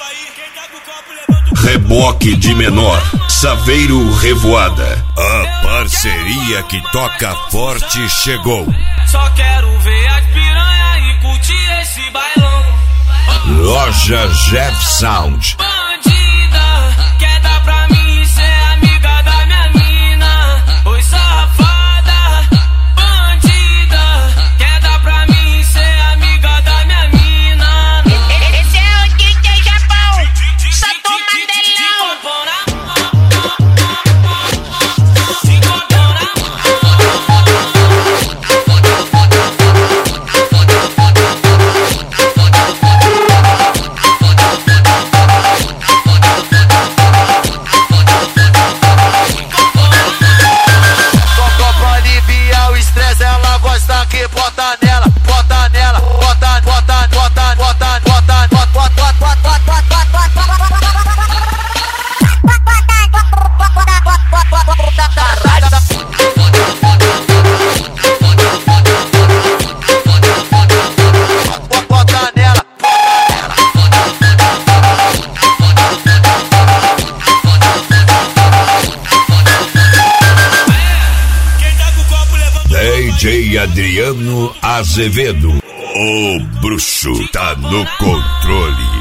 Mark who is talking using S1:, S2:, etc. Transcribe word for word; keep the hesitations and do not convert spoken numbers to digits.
S1: Reboque de menor, Saveiro Revoada.
S2: A parceria que toca forte chegou.
S3: Só quero ver as piranha e curtir esse bailão.
S2: Loja Jeff Sound.
S3: Bandida, quer dar pra mim ser amiga da minha mina? Oi, safada. Bandida, quer dar pra mim ser amiga da minha mina?
S4: Esse é o D J Japão, só toma
S5: bota nela, bota nela, bota, bota, bota, bota, bota, bota, bota, bota nela.
S2: D J Adriano Azevedo. O bruxo tá no controle.